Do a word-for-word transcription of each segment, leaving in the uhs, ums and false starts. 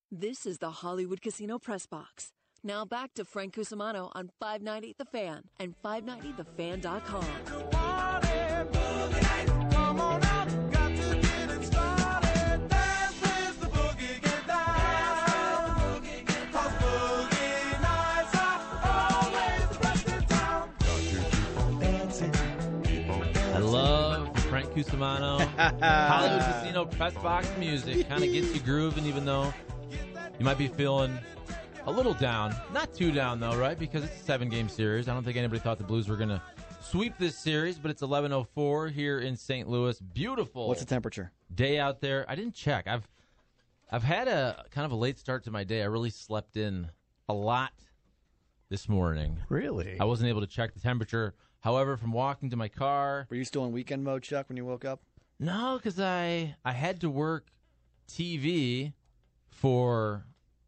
This is the Hollywood Casino Press Box. Now back to Frank Cusimano on five ninety The Fan and five ninety the fan dot com. I love Frank Cusimano. Hollywood Casino Press Box music kind of gets you grooving, even though you might be feeling a little down. Not too down, though, right? Because it's a seven-game series. I don't think anybody thought the Blues were going to sweep this series, but it's eleven oh four here in Saint Louis. Beautiful. What's the temperature? Day out there. I didn't check. I've I've had a kind of a late start to my day. I really slept in a lot this morning. Really? I wasn't able to check the temperature. However, from walking to my car... Were you still in weekend mode, Chuck, when you woke up? No, because I, I had to work T V for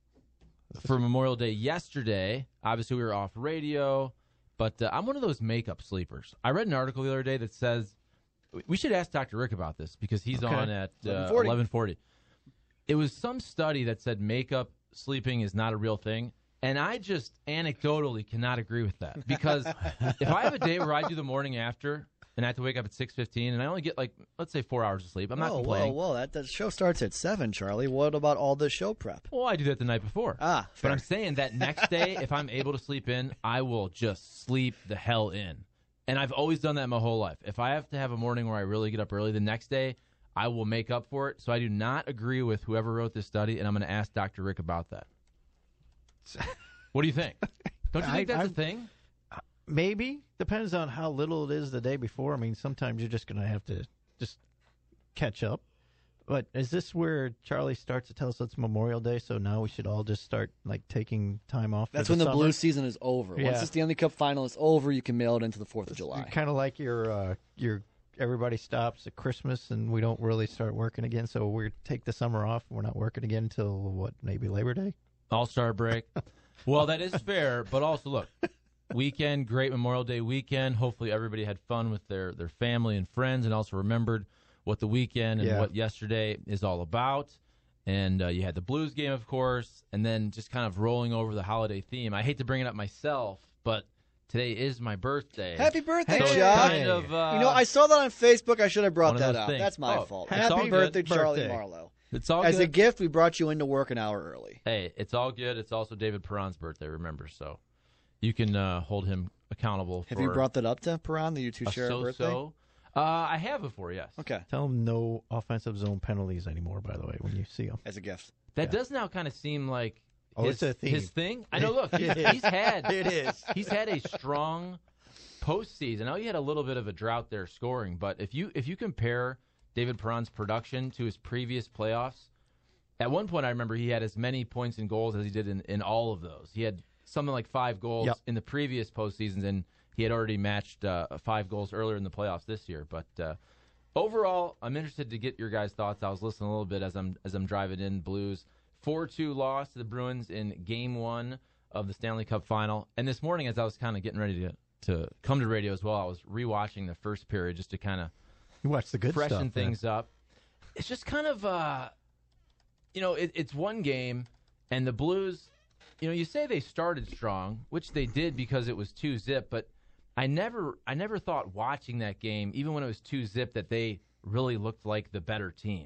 for Memorial Day yesterday. Obviously, we were off radio, but uh, I'm one of those makeup sleepers. I read an article the other day that says... We should ask Doctor Rick about this, because he's okay. on at uh, eleven forty. eleven forty. It was some study that said makeup sleeping is not a real thing. And I just anecdotally cannot agree with that, because if I have a day where I do the morning after and I have to wake up at six fifteen and I only get, like, let's say four hours of sleep, I'm not whoa, complaining. Whoa, whoa, that, that show starts at seven, Charlie. What about all the show prep? Well, I do that the night before. Ah, fair. But I'm saying that next day, if I'm able to sleep in, I will just sleep the hell in. And I've always done that my whole life. If I have to have a morning where I really get up early, the next day I will make up for it. So I do not agree with whoever wrote this study, and I'm going to ask Doctor Rick about that. What do you think? Don't you think I, that's I, a thing? Maybe. Depends on how little it is the day before. I mean, sometimes you're just going to have to just catch up. But is this where Charlie starts to tell us it's Memorial Day, so now we should all just start, like, taking time off? That's for when the the summer? Blues season is over. Yeah. Once the Stanley Cup final is over, you can mail it into the fourth of July. Kind of like your, uh, your everybody stops at Christmas and we don't really start working again, so we take the summer off. We're not working again until, what, maybe Labor Day? All-Star break. Well, that is fair, but also, look, weekend, great Memorial Day weekend. Hopefully everybody had fun with their, their family and friends and also remembered what the weekend and yeah. what yesterday is all about. And uh, you had the Blues game, of course, and then just kind of rolling over the holiday theme. I hate to bring it up myself, but today is my birthday. Happy birthday, so it's Chuck. kind of, uh, you know, I saw that on Facebook. I should have brought one of that those out. things. That's my Oh, fault. it's Happy all good. birthday, Charlie Birthday. Marlowe. It's all As good. a gift, we brought you into work an hour early. Hey, it's all good. It's also David Perron's birthday, remember, so you can uh, hold him accountable for Have you brought that up to Perron, that you two a share a birthday? so-so. Uh, I have before, yes. Okay. Tell them no offensive zone penalties anymore, by the way, when you see them. As a gift. That Yeah. does now kind of seem like Oh, his, it's a theme. his thing. I know, look, he's, It is. he's had It is. he's had a strong postseason. I know he had a little bit of a drought there scoring, but if you if you compare David Perron's production to his previous playoffs, at one point I remember he had as many points and goals as he did in, in all of those. He had something like five goals Yep. in the previous postseasons, and he had already matched uh, five goals earlier in the playoffs this year. But uh, overall, I'm interested to get your guys' thoughts. I was listening a little bit as I'm as I'm driving in. Blues four two loss to the Bruins in Game One of the Stanley Cup Final. And this morning, as I was kind of getting ready to to come to radio as well, I was rewatching the first period just to kind of You watch the good freshen stuff. things up. It's just kind of, uh, you know, it, it's one game, and the Blues, you know, you say they started strong, which they did because it was two zip, but I never, I never thought watching that game, even when it was two zip, that they really looked like the better team.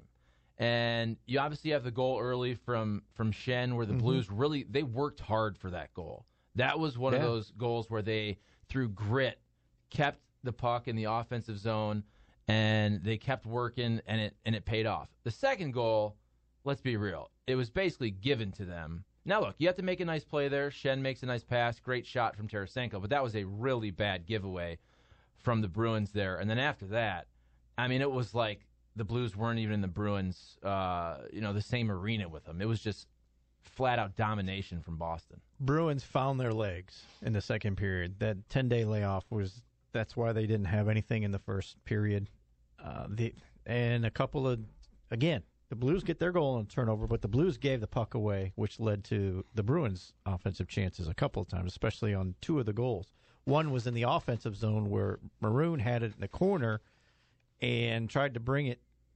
And you obviously have the goal early from from Shen, where the Mm-hmm. Blues really they worked hard for that goal. That was one Yeah. of those goals where they, through grit, kept the puck in the offensive zone, and they kept working, and it and it paid off. The second goal, let's be real, it was basically given to them. Now, look, you have to make a nice play there. Shen makes a nice pass, great shot from Tarasenko, but that was a really bad giveaway from the Bruins there. And then after that, I mean, it was like the Blues weren't even in the Bruins, uh, you know, the same arena with them. It was just flat-out domination from Boston. Bruins found their legs in the second period. That ten-day layoff was that's why they didn't have anything in the first period. Uh, the and a couple of again, the Blues get their goal on turnover, but the Blues gave the puck away, which led to the Bruins' offensive chances a couple of times, especially on two of the goals. One was in the offensive zone where Maroon had it in the corner and tried to bring it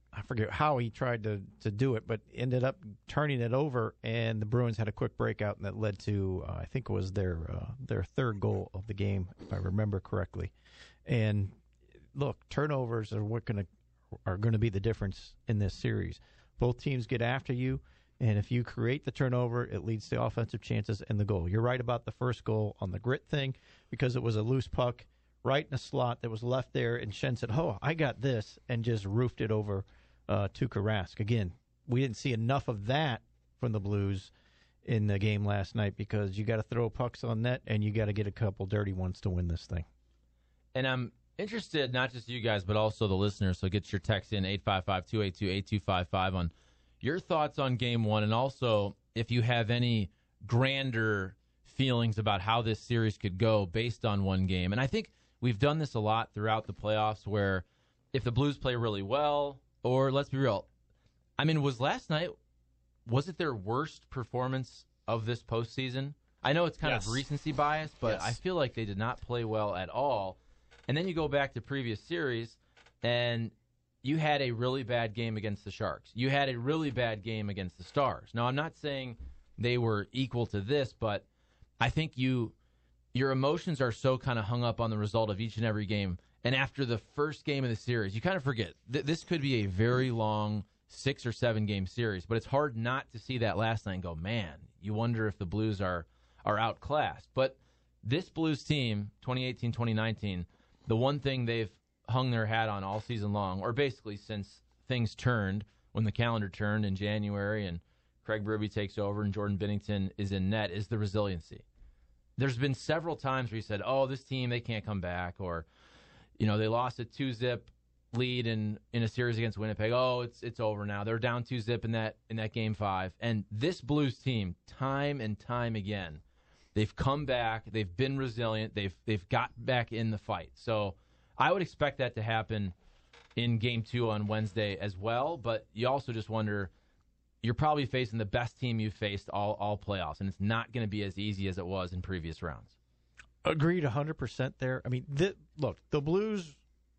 I forget how he tried to, to do it, but ended up turning it over, and the Bruins had a quick breakout, and that led to, uh, I think it was their uh, their third goal of the game, if I remember correctly. And look, turnovers are what gonna are going to be the difference in this series. Both teams get after you, and if you create the turnover, it leads to offensive chances and the goal. You're right about the first goal on the grit thing, because it was a loose puck right in a slot that was left there, and Shen said, oh, I got this, and just roofed it over uh, Tuukka Rask. Again, we didn't see enough of that from the Blues in the game last night, because you got to throw pucks on net, and you got to get a couple dirty ones to win this thing. And I'm interested, not just you guys, but also the listeners, so get your text in, eight five five, two eight two, eight two five five, on your thoughts on Game one, and also if you have any grander feelings about how this series could go based on one game. And I think we've done this a lot throughout the playoffs, where if the Blues play really well, or let's be real, I mean, was last night, was it their worst performance of this postseason? I know it's kind yes. of recency bias, but yes. I feel like they did not play well at all. And then you go back to previous series, and you had a really bad game against the Sharks. You had a really bad game against the Stars. Now, I'm not saying they were equal to this, but I think you your emotions are so kind of hung up on the result of each and every game. And after the first game of the series, you kind of forget th- this could be a very long six or seven game series. But it's hard not to see that last night and go, man, you wonder if the Blues are are outclassed. But this Blues team, twenty eighteen twenty nineteen, the one thing they've hung their hat on all season long, or basically since things turned, when the calendar turned in January and Craig Berube takes over and Jordan Binnington is in net, is the resiliency. There's been several times where you said, oh, this team, they can't come back, or, you know, they lost a two-zip lead in, in a series against Winnipeg. Oh, it's it's over now. They're down two-zip in that in that game five. And this Blues team, time and time again, they've come back. They've been resilient. They've they've got back in the fight. So I would expect that to happen in Game two on Wednesday as well. But you also just wonder, you're probably facing the best team you've faced all, all playoffs, and it's not going to be as easy as it was in previous rounds. Agreed one hundred percent there. I mean, th- look, the Blues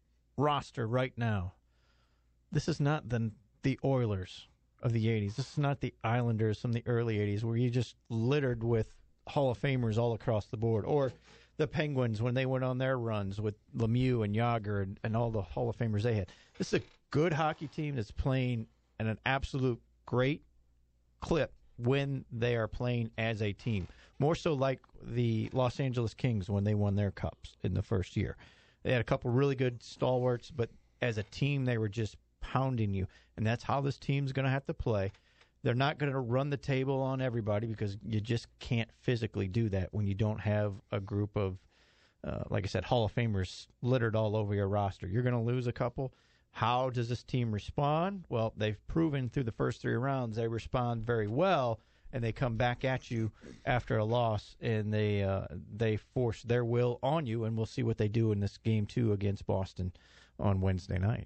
roster right now, this is not the, the Oilers of the eighties. This is not the Islanders from the early eighties, where you just littered with Hall of Famers all across the board, or the Penguins when they went on their runs with Lemieux and Yager and, and all the Hall of Famers they had. This is a good hockey team that's playing at an absolute great clip when they are playing as a team. More so like the Los Angeles Kings when they won their cups in the first year. They had a couple really good stalwarts, but as a team they were just pounding you. And that's how this team's going to have to play. They're not going to run the table on everybody, because you just can't physically do that when you don't have a group of, uh, like I said, Hall of Famers littered all over your roster. You're going to lose a couple. How does this team respond? Well, they've proven through the first three rounds they respond very well, and they come back at you after a loss, and they uh, they force their will on you, and we'll see what they do in this game two against Boston on Wednesday night.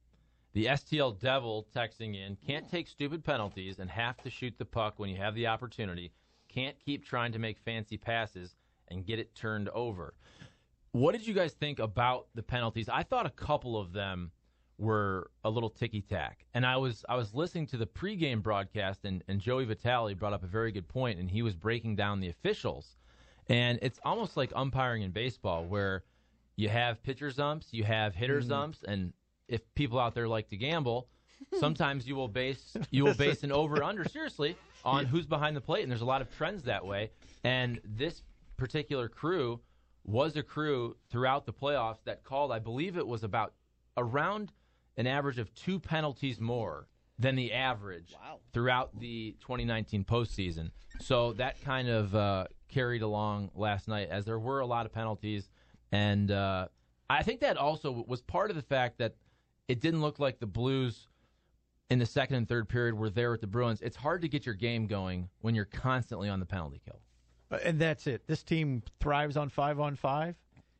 The S T L Devil texting in, can't take stupid penalties and have to shoot the puck when you have the opportunity. Can't keep trying to make fancy passes and get it turned over. What did you guys think about the penalties? I thought a couple of them were a little ticky-tack. And I was I was listening to the pregame broadcast, and, and Joey Vitale brought up a very good point, and he was breaking down the officials. And it's almost like umpiring in baseball, where you have pitcher's umps, you have hitter's mm. umps, and if people out there like to gamble, sometimes you will base you will base an over-under, seriously, on who's behind the plate, and there's a lot of trends that way. And this particular crew was a crew throughout the playoffs that called, I believe it was about around an average of two penalties more than the average wow. throughout the twenty nineteen postseason. So that kind of uh, carried along last night, as there were a lot of penalties. And uh, I think that also was part of the fact that it didn't look like the Blues in the second and third period were there with the Bruins. It's hard to get your game going when you're constantly on the penalty kill. And that's it. This team thrives on five on five.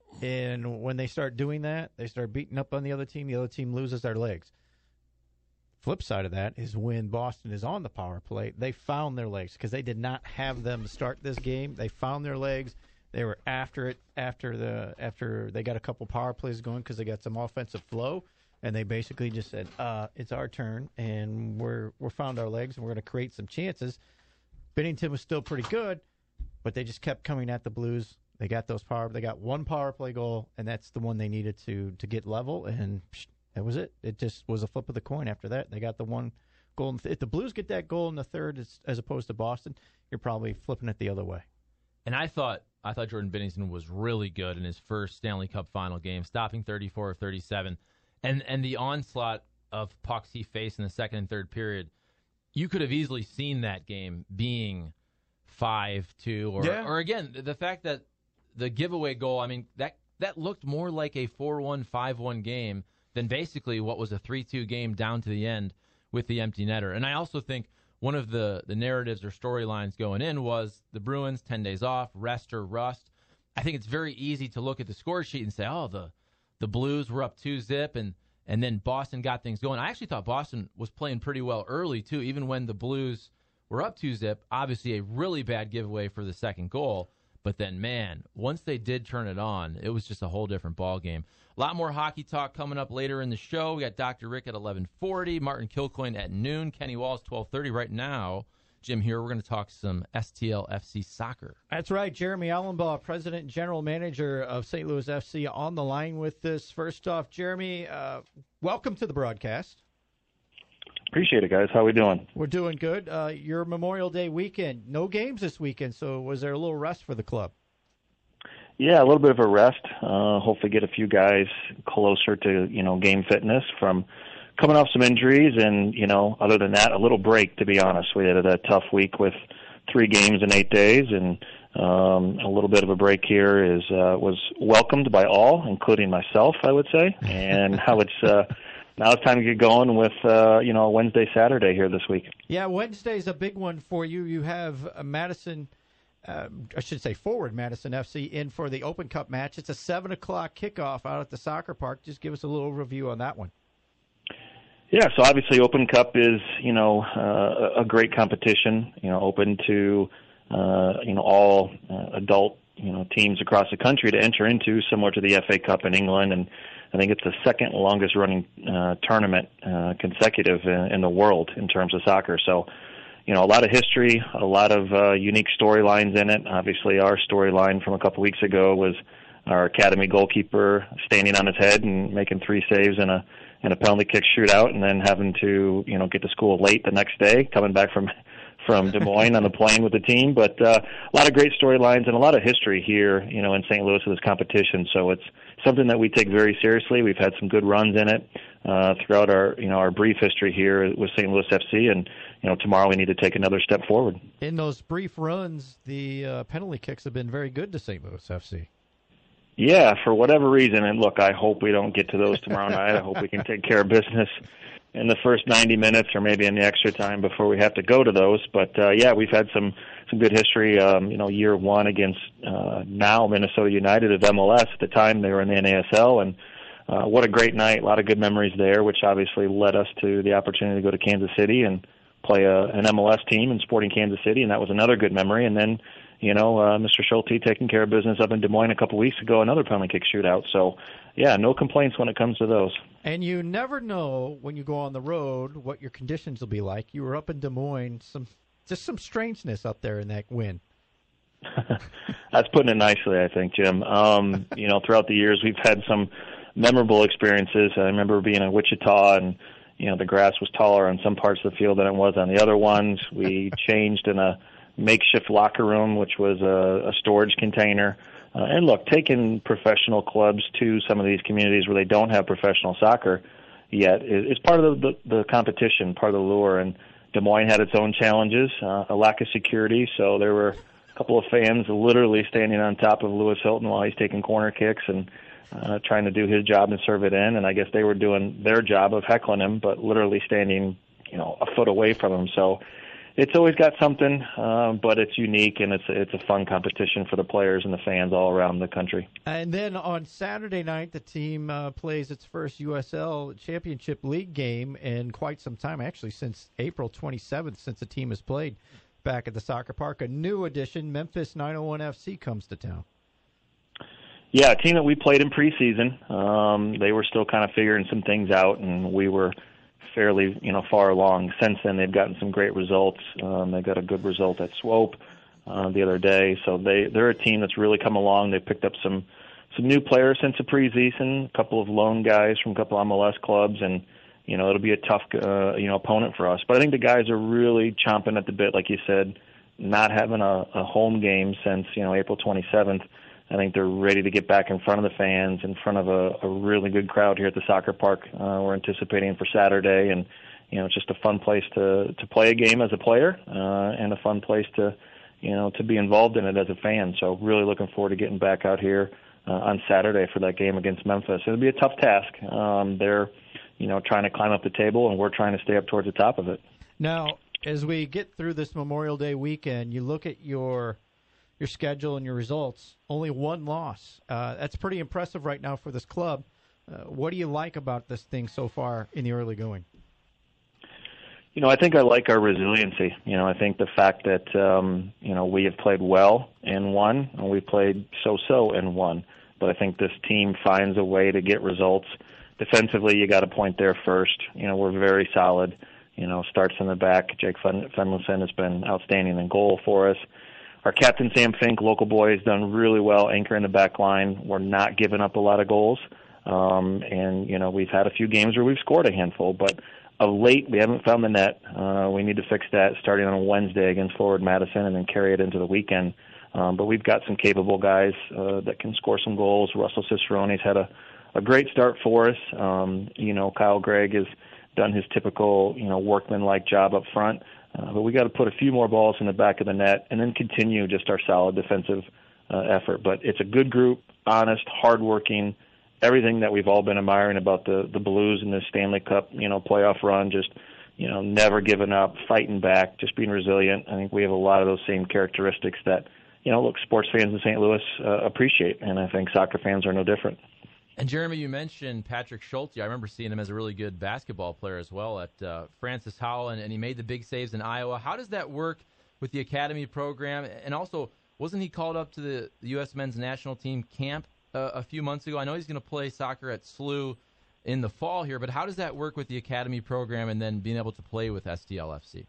And when they start doing that, they start beating up on the other team. The other team loses their legs. Flip side of that is when Boston is on the power play, they found their legs, because they did not have them to start this game. They found their legs. They were after it after the after they got a couple power plays going, because they got some offensive flow. and they basically just said, uh, "It's our turn, and we're we're found our legs, and we're going to create some chances." Bennington was still pretty good, but they just kept coming at the Blues. They got those power. They got one power play goal, and that's the one they needed to to get level, and psh, that was it. It just was a flip of the coin after that. They got the one goal. If the Blues get that goal in the third as, as opposed to Boston, you're probably flipping it the other way. And I thought I thought Jordan Binnington was really good in his first Stanley Cup final game, stopping thirty-four of thirty-seven. And and the onslaught of pucks he faced in the second and third period, you could have easily seen that game being five two. Or, yeah. or again, the fact that the giveaway goal, I mean, that, that looked more like a four one, five one game than basically what was a three two game down to the end with the empty netter. And I also think one of the, the narratives or storylines going in was the Bruins, ten days off, rest or rust. I think it's very easy to look at the score sheet and say, oh, the the Blues were up two zip, and, and then Boston got things going. I actually thought Boston was playing pretty well early, too, even when the Blues were up two zip. Obviously, a really bad giveaway for the second goal. But then, man, once they did turn it on, it was just a whole different ball game. A lot more hockey talk coming up later in the show. We got Doctor Rick at eleven forty, Martin Kilcoyne at noon, Kenny Walls twelve thirty. Right now, Jim, here we're going to talk some S T L F C soccer. That's right. Jeremy Allenbaugh, President and General Manager of Saint Louis F C, on the line with this. First off, Jeremy, uh, welcome to the broadcast. Appreciate it, guys. How we doing? We're doing good. Uh, your Memorial Day weekend, no games this weekend, so was there a little rest for the club? Yeah, a little bit of a rest. Uh, hopefully get a few guys closer to, you know, game fitness from coming off some injuries. And, you know, other than that, a little break, to be honest. We had a tough week with three games in eight days, and um, a little bit of a break here is uh, was welcomed by all, including myself, I would say. And now it's uh, now it's time to get going with, uh, you know, Wednesday, Saturday here this week. Yeah, Wednesday's a big one for you. You have uh, Madison, uh, I should say forward Madison F C, in for the Open Cup match. It's a seven o'clock kickoff out at the soccer park. Just give us a little overview on that one. Yeah, so obviously Open Cup is, you know, uh, a great competition, you know, open to, uh, you know, all uh, adult, you know, teams across the country to enter into, similar to the F A Cup in England. And I think it's the second longest running uh, tournament uh, consecutive in, in the world in terms of soccer. So, you know, a lot of history, a lot of uh, unique storylines in it. Obviously, our storyline from a couple weeks ago was our academy goalkeeper standing on his head and making three saves in a in a penalty kick shootout, and then having to, you know, get to school late the next day, coming back from from Des Moines on the plane with the team. But uh, a lot of great storylines and a lot of history here, you know, in Saint Louis with this competition. So it's something that we take very seriously. We've had some good runs in it uh, throughout our, you know, our brief history here with Saint Louis F C, and you know, tomorrow we need to take another step forward. In those brief runs, the uh, penalty kicks have been very good to Saint Louis F C. Yeah, for whatever reason, and look, I hope we don't get to those tomorrow night. I hope we can take care of business in the first ninety minutes or maybe in the extra time before we have to go to those. But, uh, yeah, we've had some, some good history, um, you know, year one against uh, now Minnesota United of M L S. At the time, they were in the N A S L, and uh, what a great night, a lot of good memories there, which obviously led us to the opportunity to go to Kansas City and play a, an M L S team in Sporting Kansas City, and that was another good memory. And then, you know, uh, Mister Schulte taking care of business up in Des Moines a couple weeks ago, another penalty kick shootout. So, yeah, no complaints when it comes to those. And you never know when you go on the road what your conditions will be like. You were up in Des Moines, some just some strangeness up there in that wind. That's putting it nicely, I think, Jim. Um, you know, throughout the years, we've had some memorable experiences. I remember being in Wichita, and you know, the grass was taller on some parts of the field than it was on the other ones. We changed in a makeshift locker room, which was a, a storage container. Uh, and look, taking professional clubs to some of these communities where they don't have professional soccer yet is, is part of the, the, the competition, part of the lure. And Des Moines had its own challenges, uh, a lack of security. So there were a couple of fans literally standing on top of Lewis Hilton while he's taking corner kicks and uh, trying to do his job and serve it in. And I guess they were doing their job of heckling him, but literally standing, you know, a foot away from him. So it's always got something, uh, but it's unique, and it's it's a fun competition for the players and the fans all around the country. And then on Saturday night, the team uh, plays its first U S L Championship League game in quite some time, actually since April twenty-seventh, since the team has played back at the soccer park. A new addition, Memphis nine oh one F C, comes to town. Yeah, a team that we played in preseason. Um, they were still kind of figuring some things out, and we were fairly, you know, far along. Since then, they've gotten some great results. Um, they got a good result at Swope uh, the other day. So they they're a team that's really come along. They picked up some some new players since the preseason, a couple of loan guys from a couple of M L S clubs, and you know it'll be a tough uh, you know opponent for us. But I think the guys are really chomping at the bit, like you said, not having a, a home game since you know April twenty-seventh. I think they're ready to get back in front of the fans, in front of a, a really good crowd here at the soccer park. Uh, we're anticipating for Saturday, and you know, it's just a fun place to to play a game as a player, uh, and a fun place to you know to be involved in it as a fan. So really looking forward to getting back out here uh, on Saturday for that game against Memphis. It'll be a tough task. Um, they're you know trying to climb up the table, and we're trying to stay up towards the top of it. Now, as we get through this Memorial Day weekend, you look at your your schedule and your results, only one loss. Uh, that's pretty impressive right now for this club. Uh, what do you like about this thing so far in the early going? You know, I think I like our resiliency. You know, I think the fact that, um, you know, we have played well and won, and we played so-so and won. But I think this team finds a way to get results. Defensively, you got a point there first. You know, we're very solid. You know, starts in the back. Jake Fenlison has been outstanding in goal for us. Our captain, Sam Fink, local boy, has done really well anchoring the back line. We're not giving up a lot of goals. Um, and, you know, we've had a few games where we've scored a handful. But of late, we haven't found the net. Uh, we need to fix that starting on Wednesday against Forward Madison and then carry it into the weekend. Um, but we've got some capable guys uh, that can score some goals. Russell Cicerone's had a, a great start for us. Um, you know, Kyle Gregg has done his typical, you know, workman-like job up front. Uh, but we got to put a few more balls in the back of the net and then continue just our solid defensive uh, effort. But it's a good group, honest, hardworking, everything that we've all been admiring about the the Blues in this Stanley Cup, you know, playoff run. Just, you know, never giving up, fighting back, just being resilient. I think we have a lot of those same characteristics that, you know, look, sports fans in Saint Louis uh, appreciate, and I think soccer fans are no different. And, Jeremy, you mentioned Patrick Schulte. I remember seeing him as a really good basketball player as well at uh, Francis Howell, and, and he made the big saves in Iowa. How does that work with the academy program? And also, wasn't he called up to the U S men's national team camp uh, a few months ago? I know he's going to play soccer at S L U in the fall here, but how does that work with the academy program and then being able to play with S T L F C?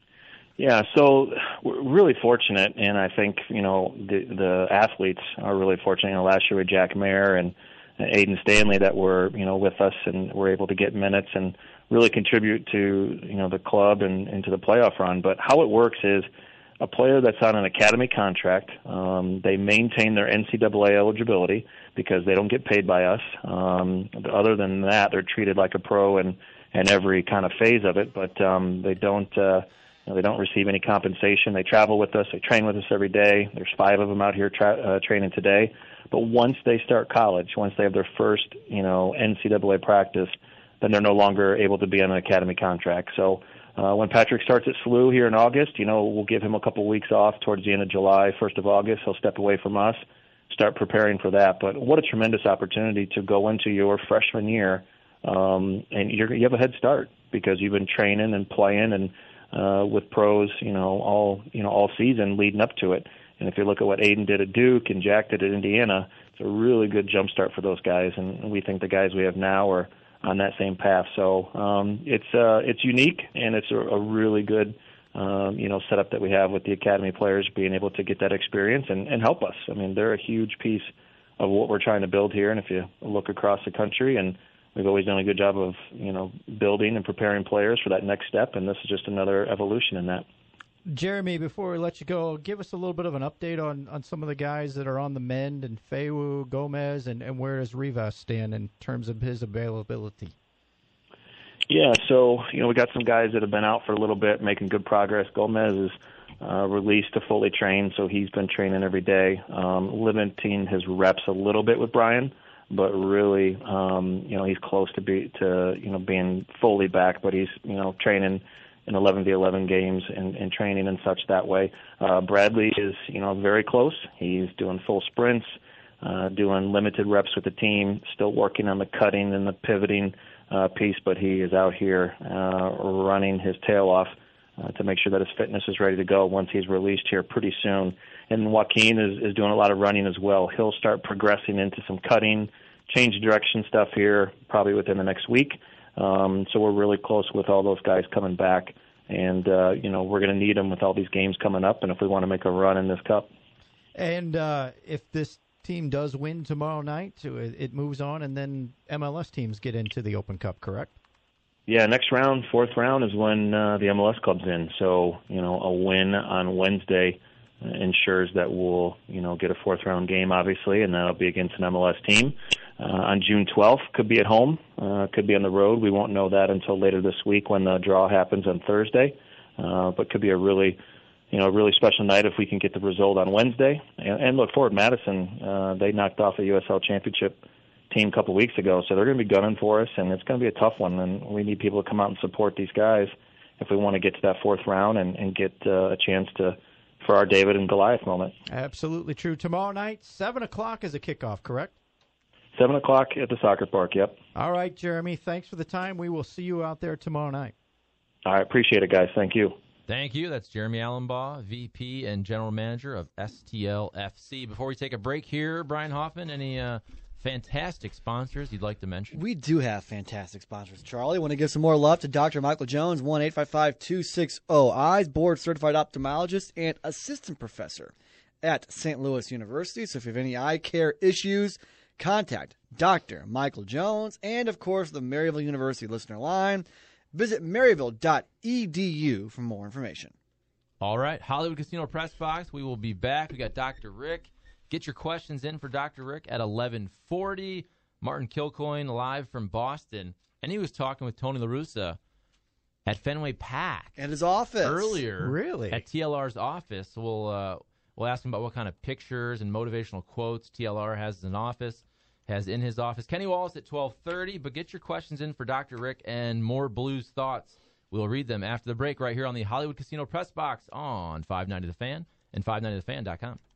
Yeah, so we're really fortunate, and I think, you know, the, the athletes are really fortunate. You know, last year with Jack Mayer and Aiden Stanley that were, you know, with us and were able to get minutes and really contribute to, you know, the club and into the playoff run. But how it works is a player that's on an academy contract, um, they maintain their N C double A eligibility because they don't get paid by us. Um, other than that, they're treated like a pro in, in every kind of phase of it, but um, they don't uh, you know, they don't receive any compensation. They travel with us. They train with us every day. There's five of them out here tra- uh, training today. But once they start college, once they have their first, you know, N C double A practice, then they're no longer able to be on an academy contract. So uh, when Patrick starts at S L U here in August, you know, we'll give him a couple weeks off towards the end of July, first of August. He'll step away from us, start preparing for that. But what a tremendous opportunity to go into your freshman year, um, and you're, you have a head start because you've been training and playing and uh, with pros, you know, all you know all season leading up to it. And if you look at what Aiden did at Duke and Jack did at Indiana, it's a really good jump start for those guys. And we think the guys we have now are on that same path. So um, it's uh, it's unique, and it's a, a really good um, you know setup that we have with the academy players being able to get that experience and, and help us. I mean, they're a huge piece of what we're trying to build here. And if you look across the country, and we've always done a good job of you know building and preparing players for that next step, and this is just another evolution in that. Jeremy, before we let you go, give us a little bit of an update on, on some of the guys that are on the mend, and Feu, Gomez, and, and where does Rivas stand in terms of his availability? Yeah, so, you know, we got some guys that have been out for a little bit, making good progress. Gomez is uh, released to fully train, so he's been training every day, um, limiting his reps a little bit with Brian, but really, um, you know, he's close to be to you know being fully back, but he's, you know, training in eleven v eleven games and, and training and such that way. Uh, Bradley is, you know, very close. He's doing full sprints, uh, doing limited reps with the team, still working on the cutting and the pivoting uh, piece, but he is out here uh, running his tail off uh, to make sure that his fitness is ready to go once he's released here pretty soon. And Joaquin is, is doing a lot of running as well. He'll start progressing into some cutting, change direction stuff here probably within the next week. Um, so we're really close with all those guys coming back. And, uh, you know, we're going to need them with all these games coming up and if we want to make a run in this Cup. And uh, if this team does win tomorrow night, it moves on, and then M L S teams get into the Open Cup, correct? Yeah, next round, fourth round, is when uh, the M L S comes in. So, you know, a win on Wednesday ensures that we'll, you know, get a fourth round game, obviously, and that'll be against an M L S team. Uh, on June twelfth, could be at home, uh, could be on the road. We won't know that until later this week when the draw happens on Thursday, uh, but could be a really, you know, a really special night if we can get the result on Wednesday. And, and look, Forward Madison, uh, they knocked off a U S L championship team a couple weeks ago, so they're going to be gunning for us, and it's going to be a tough one, and we need people to come out and support these guys if we want to get to that fourth round and, and get uh, a chance to for our David and Goliath moment. Absolutely true. Tomorrow night, seven o'clock is a kickoff, correct? seven o'clock at the soccer park, yep. All right, Jeremy, thanks for the time. We will see you out there tomorrow night. All right, appreciate it, guys. Thank you. Thank you. That's Jeremy Allenbaugh, V P and General Manager of S T L F C. Before we take a break here, Brian Hoffman, any uh, fantastic sponsors you'd like to mention? We do have fantastic sponsors, Charlie. Want to give some more love to Doctor Michael Jones, one eight five five, two six zero, eyes, board-certified ophthalmologist and assistant professor at Saint Louis University. So if you have any eye care issues, contact Doctor Michael Jones and, of course, the Maryville University listener line. Visit maryville dot e d u for more information. All right, Hollywood Casino Press Box. We will be back. We got Doctor Rick. Get your questions in for Doctor Rick at eleven forty. Martin Kilcoyne live from Boston. And he was talking with Tony La Russa at Fenway Park. At his office. Earlier. Really? At T L R's office. We'll, uh, we'll ask him about what kind of pictures and motivational quotes T L R has in office. Has in his office. Kenny Wallace at twelve thirty, but get your questions in for Doctor Rick and more Blues thoughts. We'll read them after the break right here on the Hollywood Casino Press Box on five ninety The Fan and five ninety the fan dot com.